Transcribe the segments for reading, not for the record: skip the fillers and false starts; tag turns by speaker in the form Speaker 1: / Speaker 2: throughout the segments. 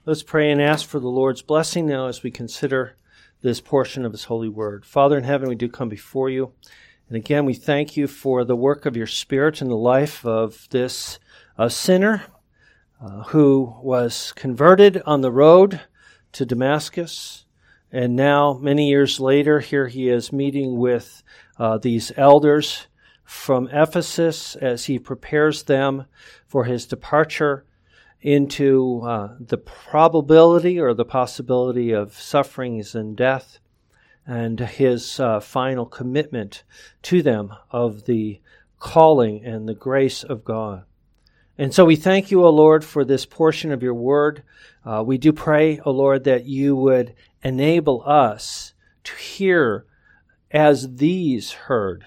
Speaker 1: Let's pray and ask for the Lord's blessing now as we consider this portion of His holy word. Father in heaven, we do come before you. And again, we thank you for the work of your Spirit in the life of this sinner who was converted on the road to Damascus. And now, many years later, here he is meeting with these elders from Ephesus as he prepares them for his departure into the probability or the possibility of sufferings and death, and his final commitment to them of the calling and the grace of God. And so we thank you, O Lord, for this portion of your word. We do pray, O Lord, that you would enable us to hear as these heard.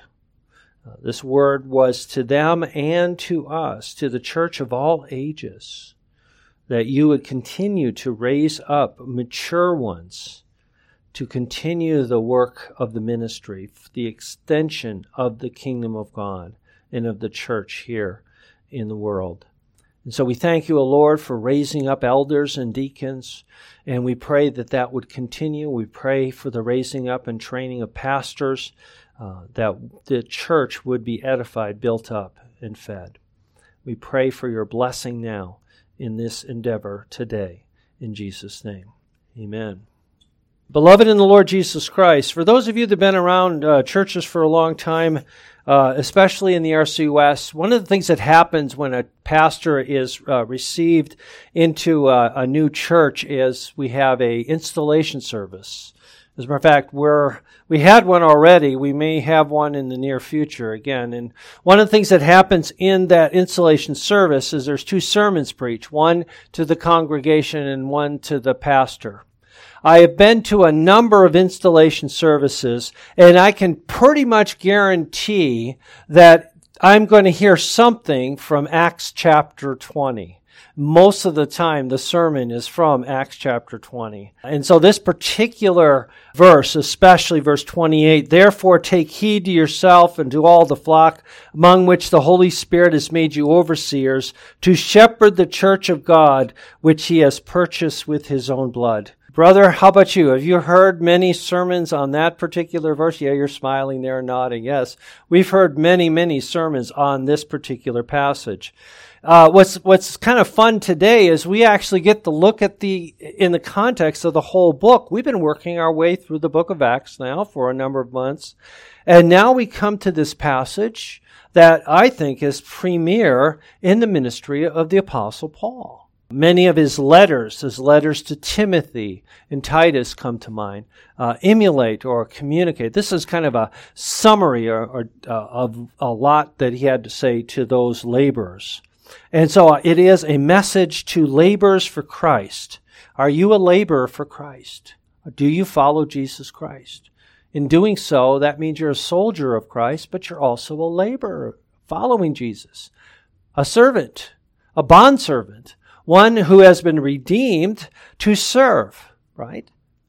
Speaker 1: This word was to them and to us, to the church of all ages, that you would continue to raise up mature ones to continue the work of the ministry, the extension of the kingdom of God and of the church here in the world. And so we thank you, O Lord, for raising up elders and deacons, and we pray that that would continue. We pray for the raising up and training of pastors, that the church would be edified, built up, and fed. We pray for your blessing now in this endeavor today. In Jesus' name, amen. Beloved in the Lord Jesus Christ, for those of you that have been around churches for a long time, especially in the RC West, one of the things that happens when a pastor is received into a new church is we have a installation service. As a matter of fact, we had one already. We may have one in the near future again. And one of the things that happens in that installation service is there's two sermons preached, one to the congregation and one to the pastor. I have been to a number of installation services, and I can pretty much guarantee that I'm going to hear something from Acts chapter 20. Most of the time, the sermon is from Acts chapter 20. And so this particular verse, especially verse 28, therefore take heed to yourself and to all the flock among which the Holy Spirit has made you overseers, to shepherd the church of God, which he has purchased with his own blood. Brother, how about you? Have you heard many sermons on that particular verse? Yeah, you're smiling there, nodding. Yes, we've heard many sermons on this particular passage. What's kind of fun today is we actually get to look at in the context of the whole book. We've been working our way through the book of Acts now for a number of months. And now we come to this passage that I think is premier in the ministry of the Apostle Paul. Many of his letters to Timothy and Titus come to mind. Emulate or communicate. This is kind of a summary of a lot that he had to say to those laborers. And so it is a message to laborers for Christ. Are you a laborer for Christ? Do you follow Jesus Christ? In doing so, that means you're a soldier of Christ, but you're also a laborer following Jesus. A servant, a bondservant, one who has been redeemed to serve, right?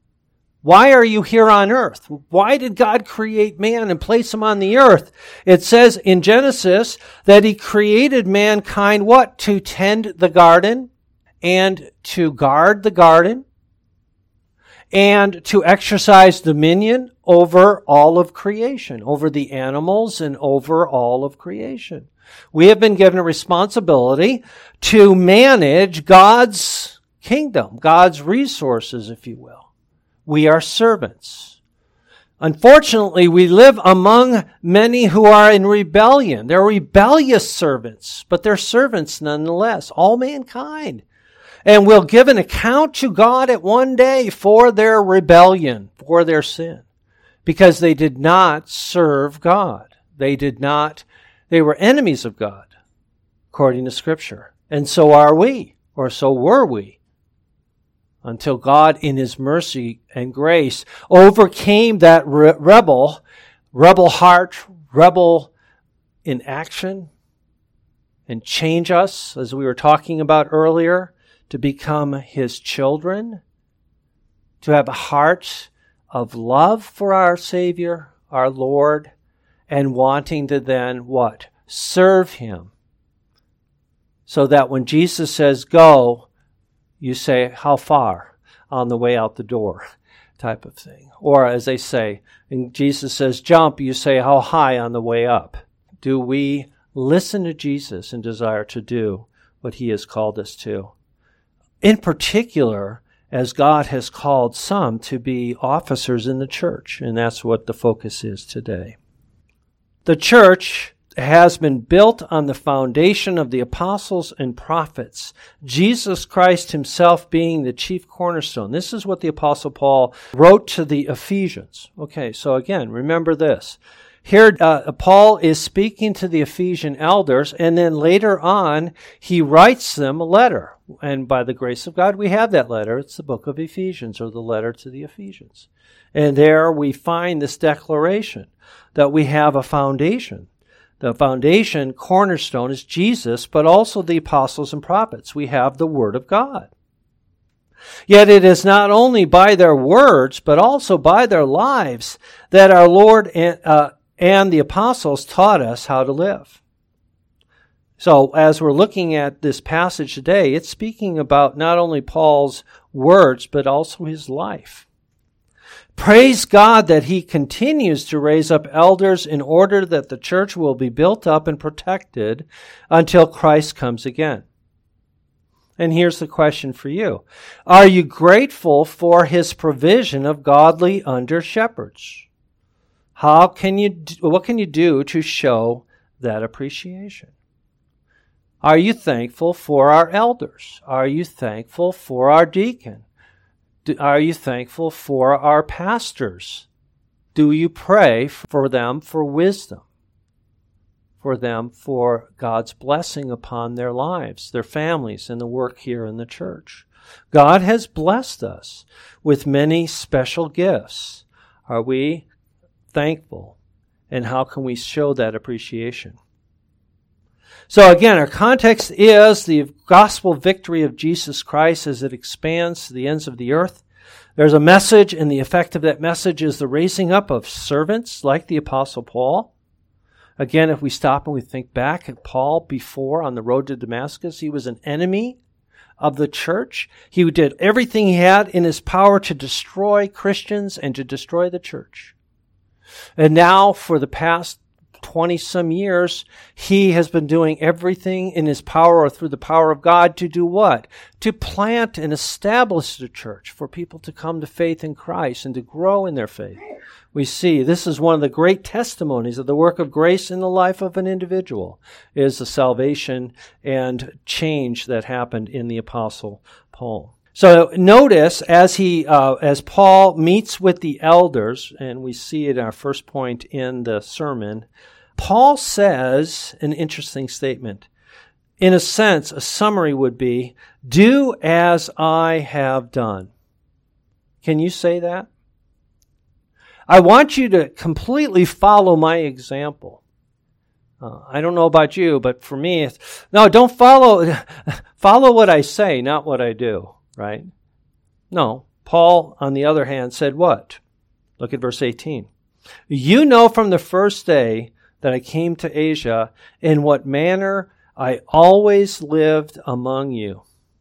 Speaker 1: Why are you here on earth? Why did God create man and place him on the earth? It says in Genesis that he created mankind, what? To tend the garden and to guard the garden and to exercise dominion over all of creation, over the animals and over all of creation. We have been given a responsibility to manage God's kingdom, God's resources, if you will. We are servants. Unfortunately, we live among many who are in rebellion. They're rebellious servants, but they're servants nonetheless, all mankind. And will give an account to God at one day for their rebellion, for their sin, because they did not serve God. They were enemies of God, according to Scripture. And so are we, or so were we, until God, in his mercy and grace, overcame that rebel heart, rebel in action, and change us, as we were talking about earlier, to become his children, to have a heart of love for our Savior, our Lord, and wanting to then what? Serve him. So that when Jesus says go, you say, how far on the way out the door, type of thing. Or as they say, and Jesus says, jump, you say, how high on the way up? Do we listen to Jesus and desire to do what he has called us to? In particular, as God has called some to be officers in the church, and that's what the focus is today. The church has been built on the foundation of the apostles and prophets, Jesus Christ himself being the chief cornerstone. This is what the Apostle Paul wrote to the Ephesians. Okay, so again, remember this. Here, Paul is speaking to the Ephesian elders, and then later on, he writes them a letter. And by the grace of God, we have that letter. It's the book of Ephesians, or the letter to the Ephesians. And there we find this declaration that we have a foundation. The foundation, cornerstone, is Jesus, but also the apostles and prophets. We have the Word of God. Yet it is not only by their words, but also by their lives that our Lord and the apostles taught us how to live. So as we're looking at this passage today, it's speaking about not only Paul's words, but also his life. Praise God that he continues to raise up elders in order that the church will be built up and protected until Christ comes again. And here's the question for you. Are you grateful for his provision of godly under-shepherds? What can you do to show that appreciation? Are you thankful for our elders? Are you thankful for our deacon? Are you thankful for our pastors? Do you pray for them for wisdom? For them for God's blessing upon their lives, their families, and the work here in the church? God has blessed us with many special gifts. Are we thankful? And how can we show that appreciation? So again, our context is the gospel victory of Jesus Christ as it expands to the ends of the earth. There's a message, and the effect of that message is the raising up of servants like the Apostle Paul. Again, if we stop and we think back at Paul before on the road to Damascus, he was an enemy of the church. He did everything he had in his power to destroy Christians and to destroy the church. And now, for the past 20-some years, he has been doing everything in his power or through the power of God to do what? To plant and establish the church for people to come to faith in Christ and to grow in their faith. We see this is one of the great testimonies of the work of grace in the life of an individual, is the salvation and change that happened in the Apostle Paul. So notice as Paul meets with the elders, and we see it in our first point in the sermon, Paul says an interesting statement. In a sense, a summary would be, do as I have done. Can you say that? I want you to completely follow my example. I don't know about you, but for me, don't follow what I say, not what I do. Right? No. Paul, on the other hand, said what? Look at verse 18. You know from the first day that I came to Asia in what manner I always lived among you.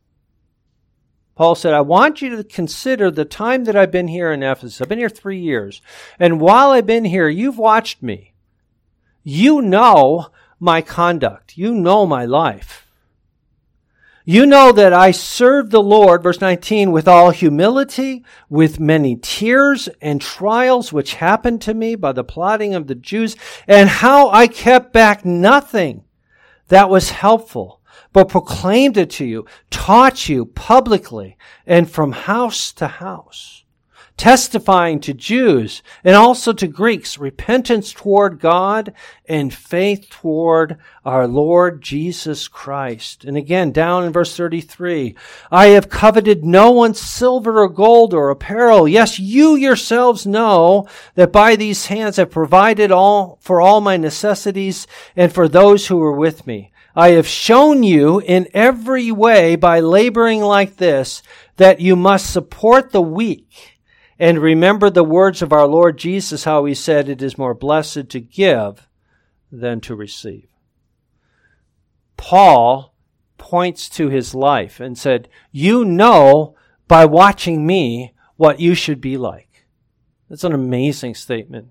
Speaker 1: Paul said, I want you to consider the time that I've been here in Ephesus. I've been here 3 years. And while I've been here, you've watched me. You know my conduct. You know my life. You know that I served the Lord, verse 19, with all humility, with many tears and trials which happened to me by the plotting of the Jews, and how I kept back nothing that was helpful, but proclaimed it to you, taught you publicly, and from house to house, testifying to Jews and also to Greeks, repentance toward God and faith toward our Lord Jesus Christ. And again, down in verse 33, I have coveted no one's silver or gold or apparel. Yes, you yourselves know that by these hands I've provided for all my necessities and for those who were with me. I have shown you in every way by laboring like this that you must support the weak. And remember the words of our Lord Jesus, how he said, it is more blessed to give than to receive. Paul points to his life and said, you know by watching me what you should be like. That's an amazing statement.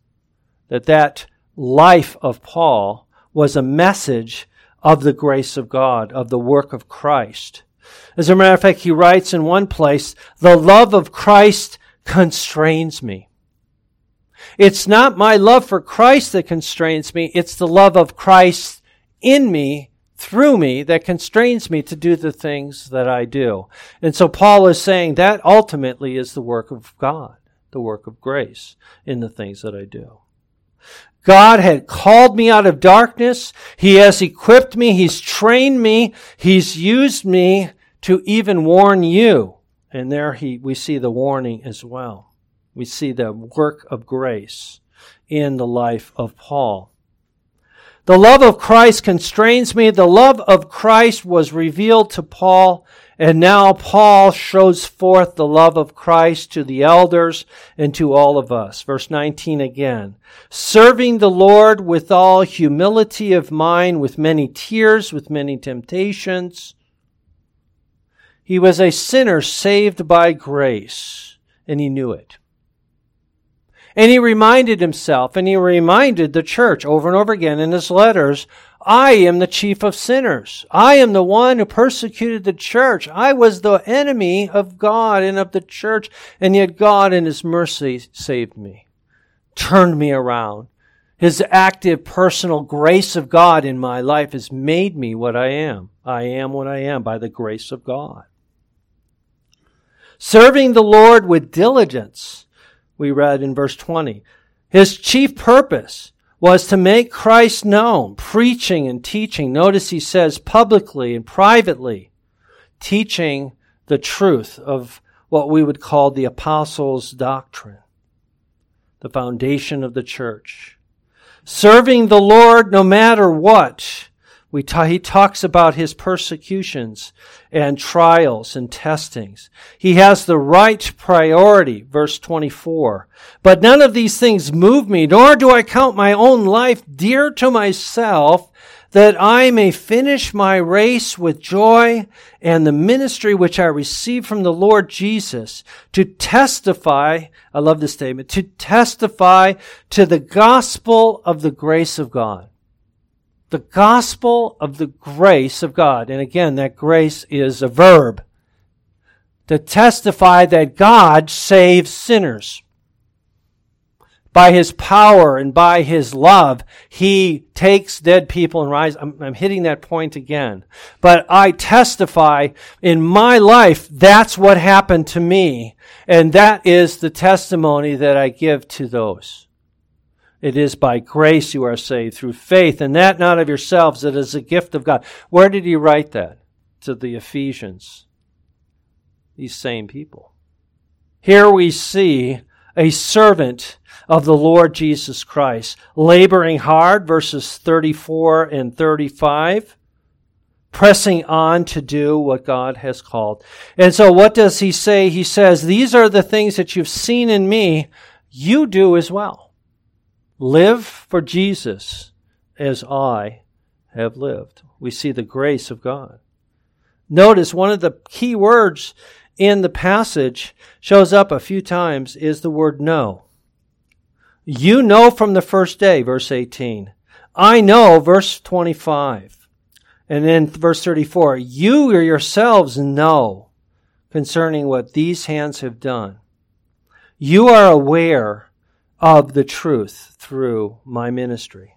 Speaker 1: That life of Paul was a message of the grace of God, of the work of Christ. As a matter of fact, he writes in one place, the love of Christ constrains me. It's not my love for Christ that constrains me, it's the love of Christ in me, through me, that constrains me to do the things that I do. And so Paul is saying that ultimately is the work of God, the work of grace in the things that I do. God had called me out of darkness. He has equipped me. He's trained me. He's used me to even warn you. And there we see the warning as well. We see the work of grace in the life of Paul. The love of Christ constrains me. The love of Christ was revealed to Paul, and now Paul shows forth the love of Christ to the elders and to all of us. Verse 19 again. Serving the Lord with all humility of mind, with many tears, with many temptations. He was a sinner saved by grace, and he knew it. And he reminded himself, and he reminded the church over and over again in his letters, I am the chief of sinners. I am the one who persecuted the church. I was the enemy of God and of the church, and yet God in his mercy saved me, turned me around. His active personal grace of God in my life has made me what I am. I am what I am by the grace of God. Serving the Lord with diligence. We read in verse 20. His chief purpose was to make Christ known, preaching and teaching. Notice he says publicly and privately, teaching the truth of what we would call the apostles' doctrine, the foundation of the church. Serving the Lord no matter what. He talks about his persecutions and trials and testings. He has the right priority, verse 24. But none of these things move me, nor do I count my own life dear to myself, that I may finish my race with joy and the ministry which I received from the Lord Jesus, to testify, I love this statement, to testify to the gospel of the grace of God. The gospel of the grace of God. And again, that grace is a verb. To testify that God saves sinners. By his power and by his love, he takes dead people and rises. I'm hitting that point again. But I testify in my life, that's what happened to me. And that is the testimony that I give to those. It is by grace you are saved through faith, and that not of yourselves, it is a gift of God. Where did he write that? To the Ephesians. These same people. Here we see a servant of the Lord Jesus Christ, laboring hard, verses 34 and 35, pressing on to do what God has called. And so what does he say? He says, these are the things that you've seen in me, you do as well. Live for Jesus as I have lived. We see the grace of God. Notice one of the key words in the passage shows up a few times is the word know. You know from the first day, verse 18. I know, verse 25. And then verse 34. You yourselves know concerning what these hands have done. You are aware of the truth through my ministry.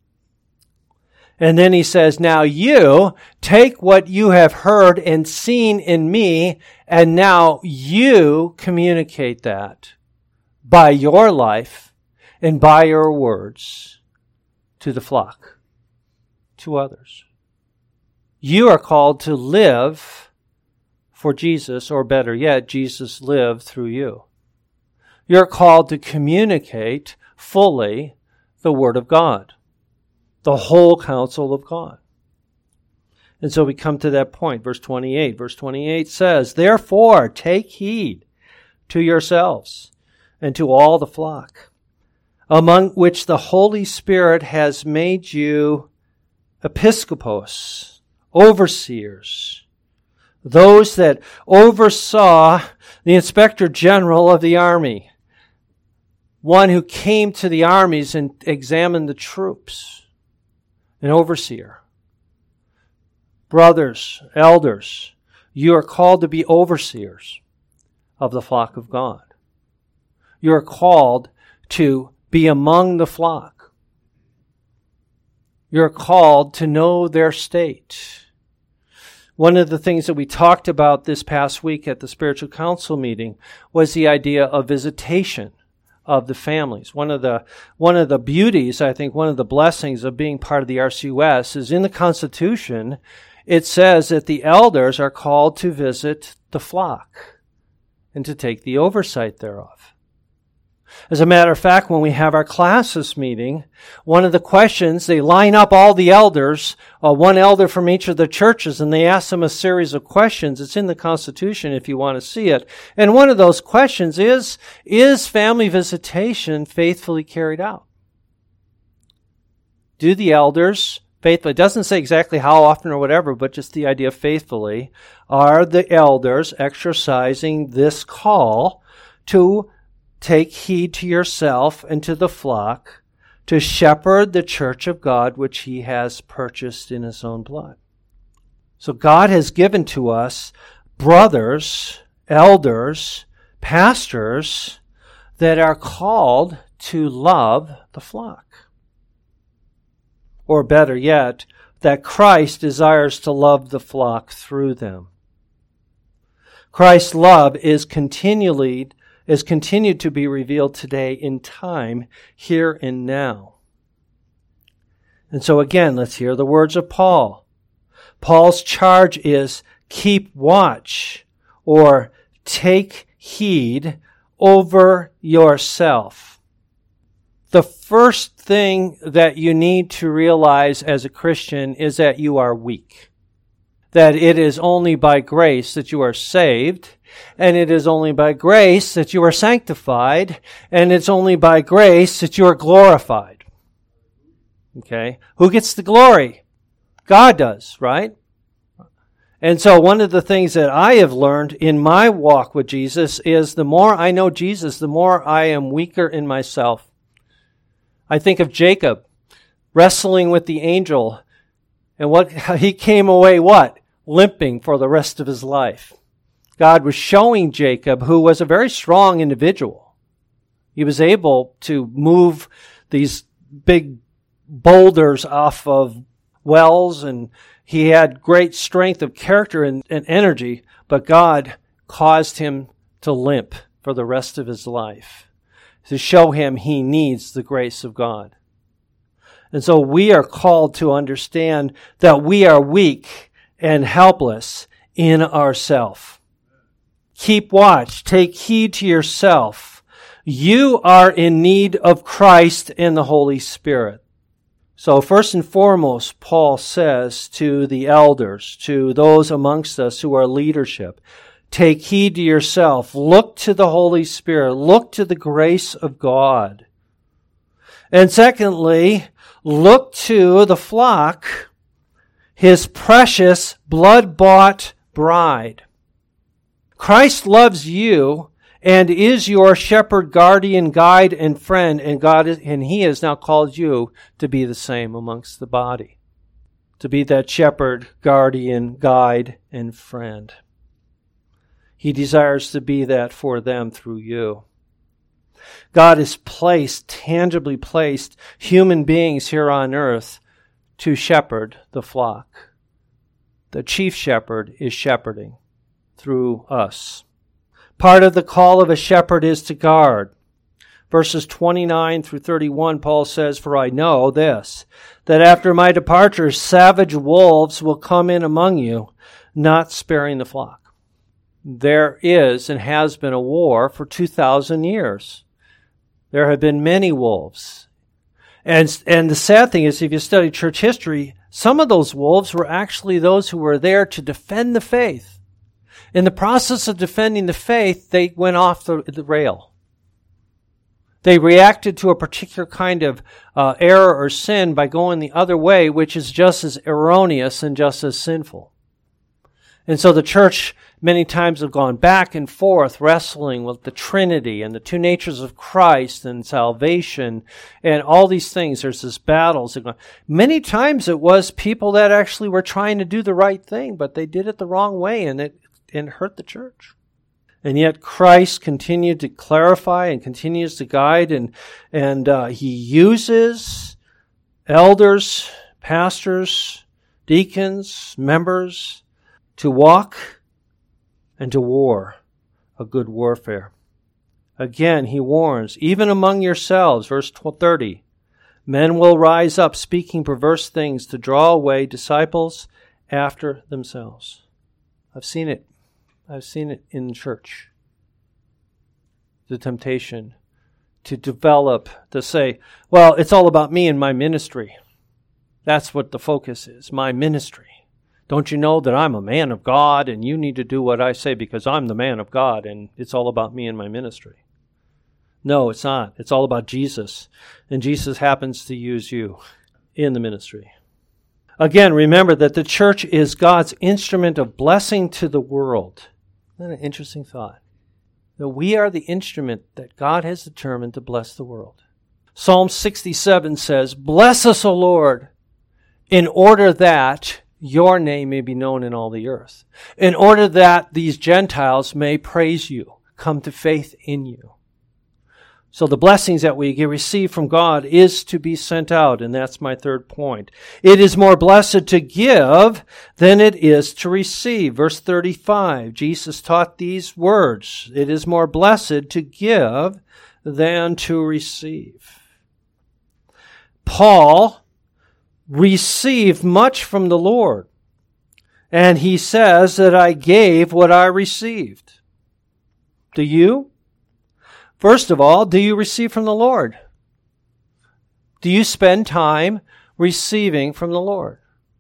Speaker 1: And then he says, now you take what you have heard and seen in me, and now you communicate that by your life and by your words to the flock, to others. You are called to live for Jesus, or better yet, Jesus lived through you. You're called to communicate fully the Word of God, the whole counsel of God. And so we come to that point, verse 28. Verse 28 says, therefore take heed to yourselves and to all the flock, among which the Holy Spirit has made you episkopos, overseers, those that oversaw the Inspector General of the Army, one who came to the armies and examined the troops, an overseer. Brothers, elders, you are called to be overseers of the flock of God. You are called to be among the flock. You're called to know their state. One of the things that we talked about this past week at the Spiritual Council meeting was the idea of visitation of the families. One of the beauties, I think, one of the blessings of being part of the RCUS is in the Constitution, it says that the elders are called to visit the flock and to take the oversight thereof. As a matter of fact, when we have our classis meeting, one of the questions, they line up all the elders, one elder from each of the churches, and they ask them a series of questions. It's in the Constitution if you want to see it. And one of those questions is family visitation faithfully carried out? Do the elders faithfully, it doesn't say exactly how often or whatever, but just the idea of faithfully, are the elders exercising this call to take heed to yourself and to the flock, to shepherd the church of God, which he has purchased in his own blood. So God has given to us brothers, elders, pastors that are called to love the flock. Or better yet, that Christ desires to love the flock through them. Christ's love is continued to be revealed today in time, here and now. And so again, let's hear the words of Paul. Paul's charge is keep watch or take heed over yourself. The first thing that you need to realize as a Christian is that you are weak. That it is only by grace that you are saved, and it is only by grace that you are sanctified, and it's only by grace that you are glorified. Okay? Who gets the glory? God does, right? And so one of the things that I have learned in my walk with Jesus is the more I know Jesus, the more I am weaker in myself. I think of Jacob wrestling with the angel, and he came away what? Limping for the rest of his life. God was showing Jacob, who was a very strong individual. He was able to move these big boulders off of wells, and he had great strength of character and energy, but God caused him to limp for the rest of his life to show him he needs the grace of God. And so we are called to understand that we are weak and helpless in ourselves. Keep watch. Take heed to yourself. You are in need of Christ and the Holy Spirit. So first and foremost, Paul says to the elders, to those amongst us who are leadership, take heed to yourself. Look to the Holy Spirit. Look to the grace of God. And secondly, look to the flock, his precious blood-bought bride. Christ loves you and is your shepherd, guardian, guide, and friend, and he has now called you to be the same amongst the body, to be that shepherd, guardian, guide, and friend. He desires to be that for them through you. God has tangibly placed human beings here on earth to shepherd the flock. The chief shepherd is shepherding through us. Part of the call of a shepherd is to guard. Verses 29 through 31, Paul says, "For I know this, that after my departure, savage wolves will come in among you, not sparing the flock." There is and has been a war for 2,000 years. There have been many wolves. And the sad thing is, if you study church history, some of those wolves were actually those who were there to defend the faith. In the process of defending the faith, they went off the rail. They reacted to a particular kind of error or sin by going the other way, which is just as erroneous and just as sinful. And so the church many times have gone back and forth wrestling with the Trinity and the two natures of Christ and salvation and all these things. There's this battles. Many times it was people that actually were trying to do the right thing, but they did it the wrong way and it hurt the church. And yet Christ continued to clarify and continues to guide, and he uses elders, pastors, deacons, members to walk and to war a good warfare. Again, he warns, even among yourselves, verse 30, men will rise up speaking perverse things to draw away disciples after themselves. I've seen it. I've seen it in church. The temptation to develop, to say, well, it's all about me and my ministry. That's what the focus is, my ministry. Don't you know that I'm a man of God and you need to do what I say because I'm the man of God and it's all about me and my ministry? No, it's not. It's all about Jesus. And Jesus happens to use you in the ministry. Again, remember that the church is God's instrument of blessing to the world. Isn't that an interesting thought? That we are the instrument that God has determined to bless the world. Psalm 67 says, "Bless us, O Lord, in order that your name may be known in all the earth, in order that these Gentiles may praise you, come to faith in you." So the blessings that we receive from God is to be sent out, and that's my third point. It is more blessed to give than it is to receive. Verse 35, Jesus taught these words. It is more blessed to give than to receive. Paul received much from the Lord, and he says that I gave what I received. Do you? First of all, do you receive from the Lord? Do you spend time receiving from the Lord?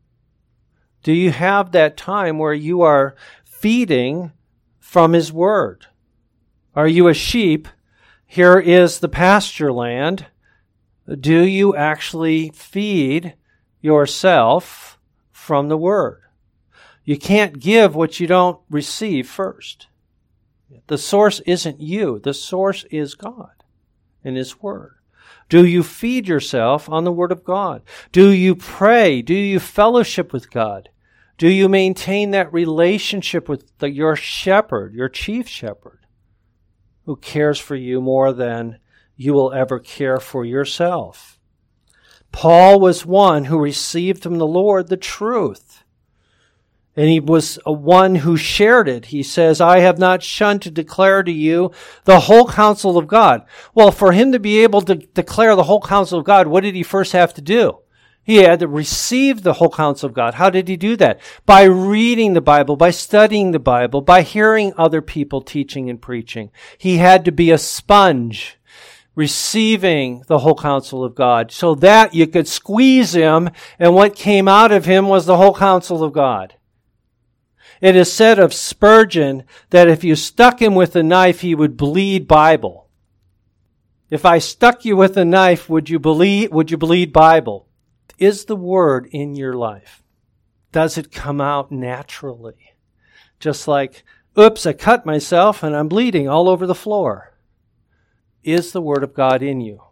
Speaker 1: Do you have that time where you are feeding from His Word? Are you a sheep? Here is the pasture land. Do you actually feed yourself from the Word? You can't give what you don't receive first. The source isn't you. The source is God and His Word. Do you feed yourself on the Word of God? Do you pray? Do you fellowship with God? Do you maintain that relationship with your shepherd, your chief shepherd, who cares for you more than you will ever care for yourself? Paul was one who received from the Lord the truth. And he was one who shared it. He says, I have not shunned to declare to you the whole counsel of God. Well, for him to be able to declare the whole counsel of God, what did he first have to do? He had to receive the whole counsel of God. How did he do that? By reading the Bible, by studying the Bible, by hearing other people teaching and preaching. He had to be a sponge, receiving the whole counsel of God, so that you could squeeze him, and what came out of him was the whole counsel of God. It is said of Spurgeon that if you stuck him with a knife, he would bleed Bible. If I stuck you with a knife, would you bleed Bible? Is the Word in your life? Does it come out naturally? Just like, oops, I cut myself and I'm bleeding all over the floor. Is the Word of God in you?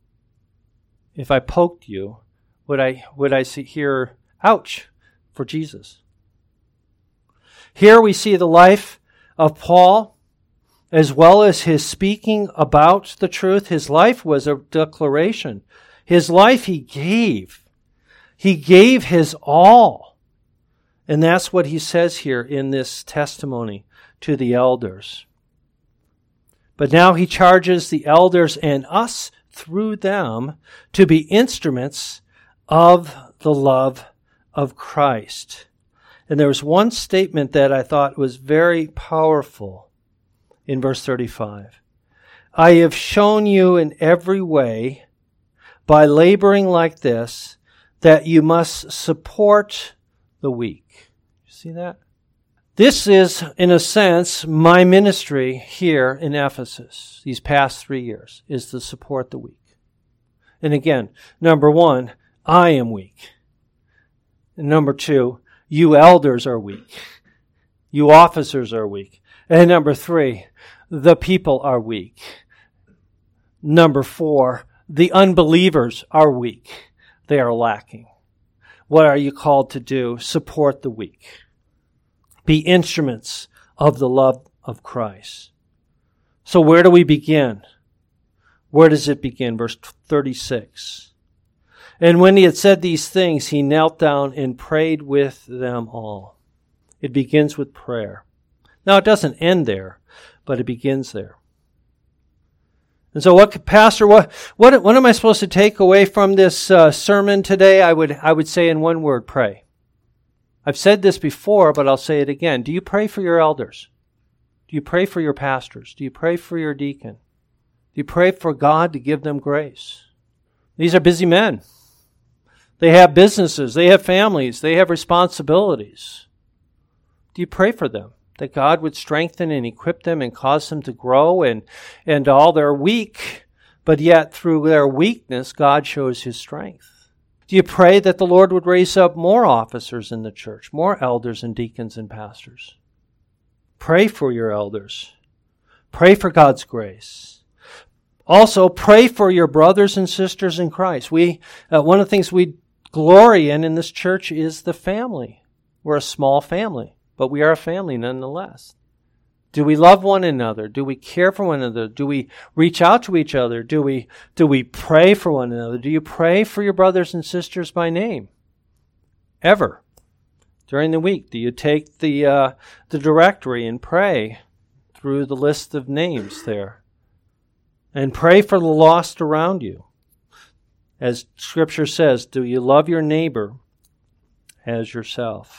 Speaker 1: If I poked you, would I hear, ouch, for Jesus? Here we see the life of Paul, as well as his speaking about the truth. His life was a declaration. His life he gave. He gave his all. And that's what he says here in this testimony to the elders. But now he charges the elders and us through them to be instruments of the love of Christ. And there was one statement that I thought was very powerful in verse 35. I have shown you in every way, by laboring like this, that you must support the weak. You see that? This is, in a sense, my ministry here in Ephesus these past 3 years, is to support the weak. And again, number one, I am weak. And number two, you elders are weak. You officers are weak. And number three, the people are weak. Number four, the unbelievers are weak. They are lacking. What are you called to do? Support the weak. Be instruments of the love of Christ. So where do we begin? Where does it begin? Verse 36. And when he had said these things, he knelt down and prayed with them all. It begins with prayer. Now, it doesn't end there, but it begins there. And so Pastor, what am I supposed to take away from this sermon today? I would say in one word, pray. I've said this before, but I'll say it again. Do you pray for your elders? Do you pray for your pastors? Do you pray for your deacon? Do you pray for God to give them grace? These are busy men. They have businesses. They have families. They have responsibilities. Do you pray for them? That God would strengthen and equip them and cause them to grow, and all they're weak, but yet through their weakness, God shows His strength. Do you pray that the Lord would raise up more officers in the church, more elders and deacons and pastors? Pray for your elders. Pray for God's grace. Also, pray for your brothers and sisters in Christ. One of the things we glory in this church is the family. We're a small family, but we are a family nonetheless. Do we love one another? Do we care for one another? Do we reach out to each other? Do we pray for one another? Do you pray for your brothers and sisters by name? Ever? During the week, do you take the directory and pray through the list of names there? And pray for the lost around you. As Scripture says, do you love your neighbor as yourself?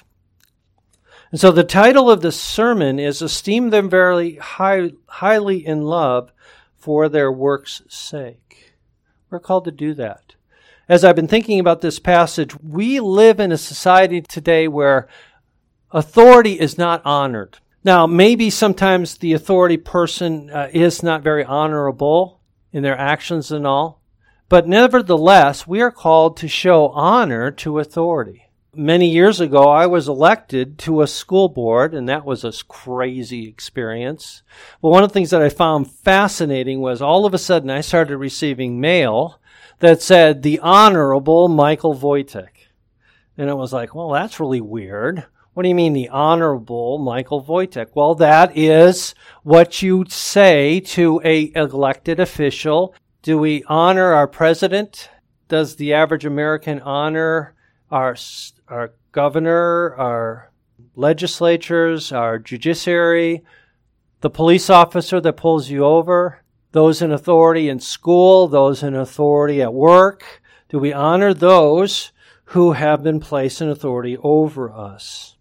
Speaker 1: And so the title of the sermon is Esteem Them Very Highly in Love for Their Work's Sake. We're called to do that. As I've been thinking about this passage, we live in a society today where authority is not honored. Now, maybe sometimes the authority person is not very honorable in their actions and all, but nevertheless, we are called to show honor to authority. Many years ago, I was elected to a school board, and that was a crazy experience. But one of the things that I found fascinating was all of a sudden I started receiving mail that said, the Honorable Michael Wojtek. And it was like, well, that's really weird. What do you mean, the Honorable Michael Wojtek? Well, that is what you say to an elected official. Do we honor our president? Does the average American honor our governor, our legislatures, our judiciary, the police officer that pulls you over, those in authority in school, those in authority at work? Do we honor those who have been placed in authority over us?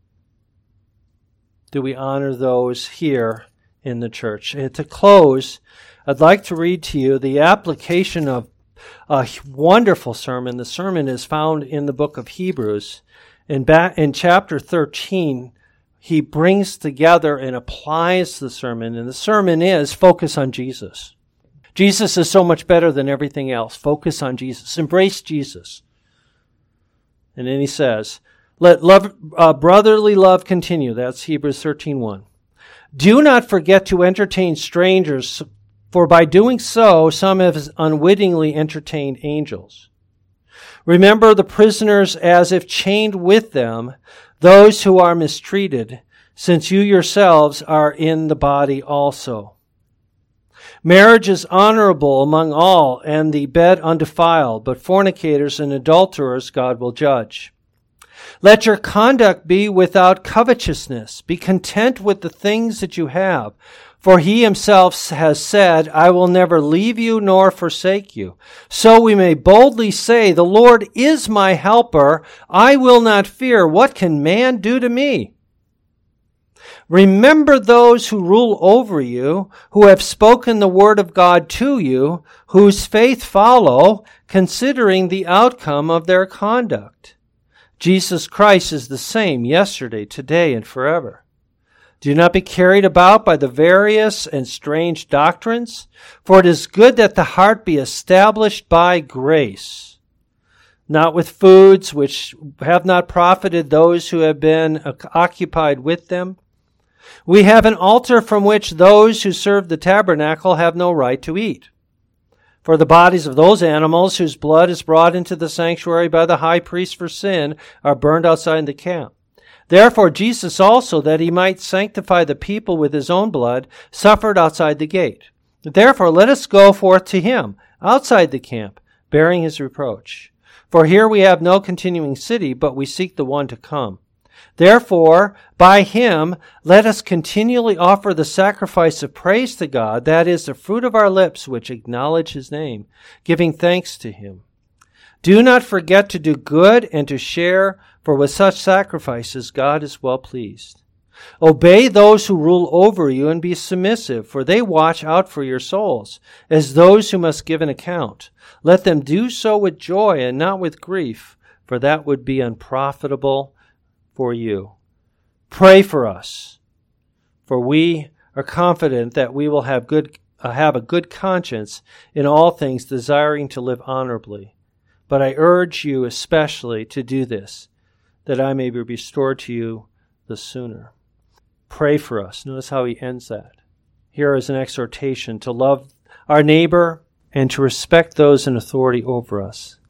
Speaker 1: Do we honor those here in the church? And to close, I'd like to read to you the application of a wonderful sermon. The sermon is found in the book of Hebrews. In chapter 13, he brings together and applies the sermon. And the sermon is focus on Jesus. Jesus is so much better than everything else. Focus on Jesus. Embrace Jesus. And then he says, let brotherly love continue. That's Hebrews 13:1. Do not forget to entertain strangers, for by doing so, some have unwittingly entertained angels. Remember the prisoners as if chained with them, those who are mistreated, since you yourselves are in the body also. Marriage is honorable among all, and the bed undefiled, but fornicators and adulterers God will judge. Let your conduct be without covetousness. Be content with the things that you have. For he himself has said, I will never leave you nor forsake you. So we may boldly say, the Lord is my helper. I will not fear. What can man do to me? Remember those who rule over you, who have spoken the word of God to you, whose faith follow, considering the outcome of their conduct. Jesus Christ is the same yesterday, today, and forever. Do not be carried about by the various and strange doctrines, for it is good that the heart be established by grace, not with foods which have not profited those who have been occupied with them. We have an altar from which those who serve the tabernacle have no right to eat. For the bodies of those animals whose blood is brought into the sanctuary by the high priest for sin are burned outside the camp. Therefore Jesus also, that he might sanctify the people with his own blood, suffered outside the gate. Therefore let us go forth to him, outside the camp, bearing his reproach. For here we have no continuing city, but we seek the one to come. Therefore, by him, let us continually offer the sacrifice of praise to God, that is, the fruit of our lips which acknowledge his name, giving thanks to him. Do not forget to do good and to share, for with such sacrifices God is well pleased. Obey those who rule over you and be submissive, for they watch out for your souls, as those who must give an account. Let them do so with joy and not with grief, for that would be unprofitable for you. Pray for us, for we are confident that we will have a good conscience in all things, desiring to live honorably. But I urge you especially to do this, that I may be restored to you the sooner. Pray for us. Notice how he ends that. Here is an exhortation to love our neighbor and to respect those in authority over us.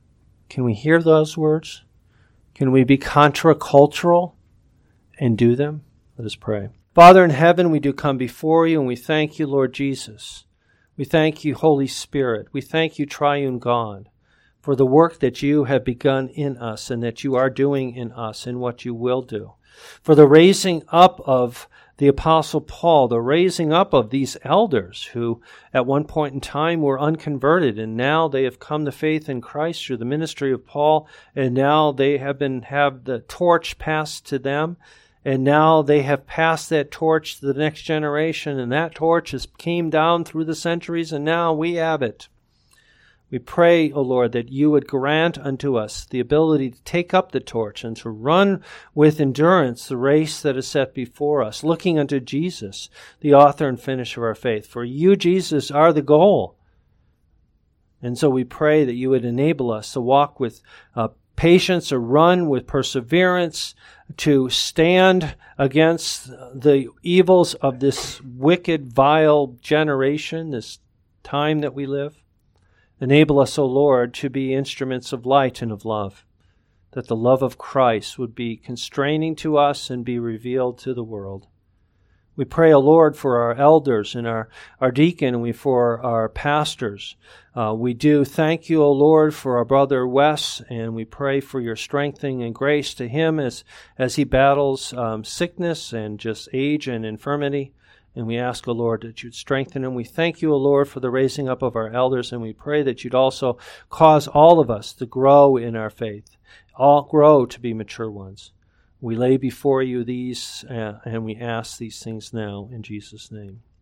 Speaker 1: Can we hear those words? Can we be contra-cultural and do them? Let us pray. Father in heaven, we do come before you, and we thank you, Lord Jesus. We thank you, Holy Spirit. We thank you, Triune God, for the work that you have begun in us and that you are doing in us and what you will do. For the raising up of the Apostle Paul, the raising up of these elders who at one point in time were unconverted, and now they have come to faith in Christ through the ministry of Paul, and now they have the torch passed to them, and now they have passed that torch to the next generation, and that torch has came down through the centuries, and now we have it. We pray, O Lord, that you would grant unto us the ability to take up the torch and to run with endurance the race that is set before us, looking unto Jesus, the author and finisher of our faith. For you, Jesus, are the goal. And so we pray that you would enable us to walk with patience or run with perseverance, to stand against the evils of this wicked, vile generation, this time that we live. Enable us, O Lord, to be instruments of light and of love, that the love of Christ would be constraining to us and be revealed to the world. We pray, O Lord, for our elders and our deacon, and for our pastors. We do thank you, O Lord, for our brother Wes, and we pray for your strengthening and grace to him as he battles sickness and just age and infirmity. And we ask, O Lord, that you'd strengthen him. We thank you, O Lord, for the raising up of our elders, and we pray that you'd also cause all of us to grow in our faith, all grow to be mature ones. We lay before you these, and we ask these things now in Jesus' name.